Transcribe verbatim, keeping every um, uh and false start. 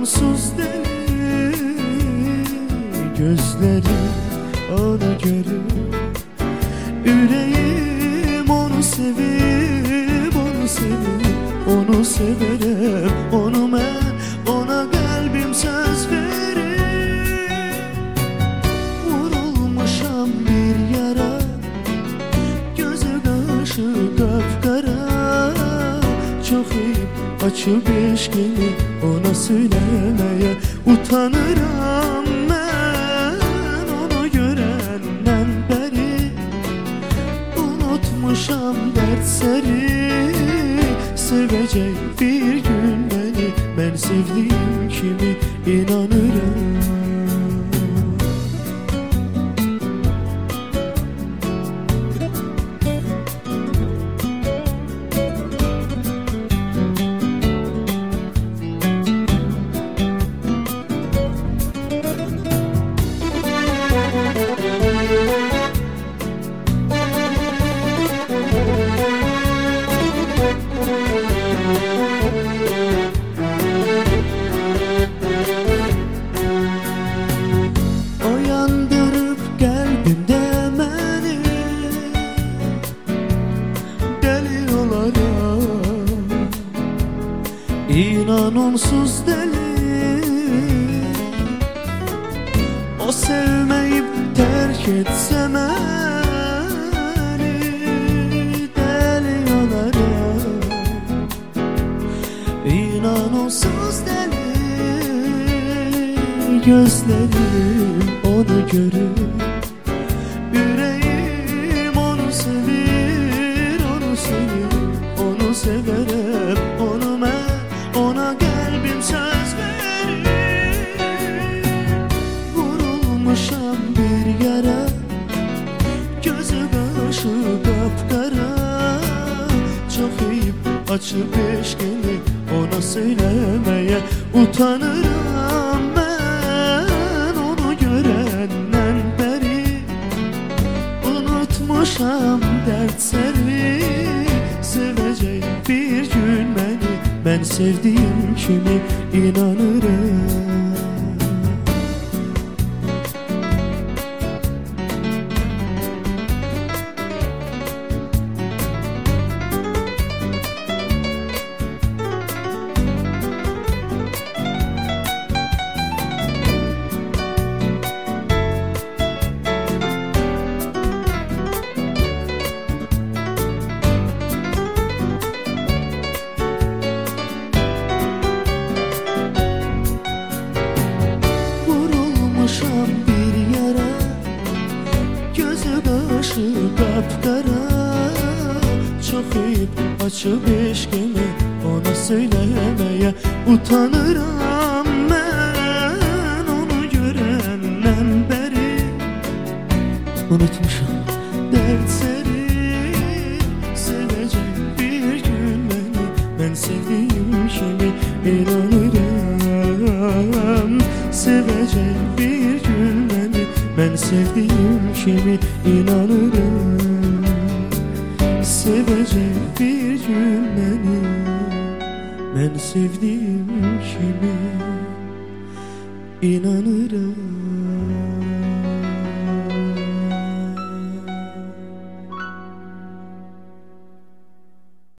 onsuz deli, gözlerim onu görür. Yüreğim onu sevip, onu sevip, onu severim. Onu ben, ona kalbim söz verir. Vurulmuşam bir yara, gözü kaşı kapkara. Çok iyi açıp eşkini ona söylemeye utanırım ben. Onu görenden beri unutmuşam dertleri. Sevecek bir gün beni, ben sevdiğim kimi inanırım. İnan onsuz deli, o sevmeyip terk etse beni, deli olarım. İnan onsuz deli, gözlerim onu görür. Yüreğim onu sevir, onu sevir, onu severim. Onu ben, ona kalbim söz verir. Vurulmuşam bir yara, gözü kaşı kapkara. Çok iyi açıp eşkini ona söylemeye utanırım ben. Onu görenden beri unutmuşam dertleri. Sevecek bir gün beni, ben sevdiğim kimi inanırım. Bir yara, gözü kaşı kapkara. Çok iyi açıp eşkimi ona söylemeye utanırım ben. Onu görenden beri unutmuşum dertleri. Sevecek bir gün beni, ben sevdiğim kimi inanırım. Sevecek bir gün beni, ben sevdiğim kimi inanırım. Sevecek bir gün beni, ben sevdiğim kimi inanırım.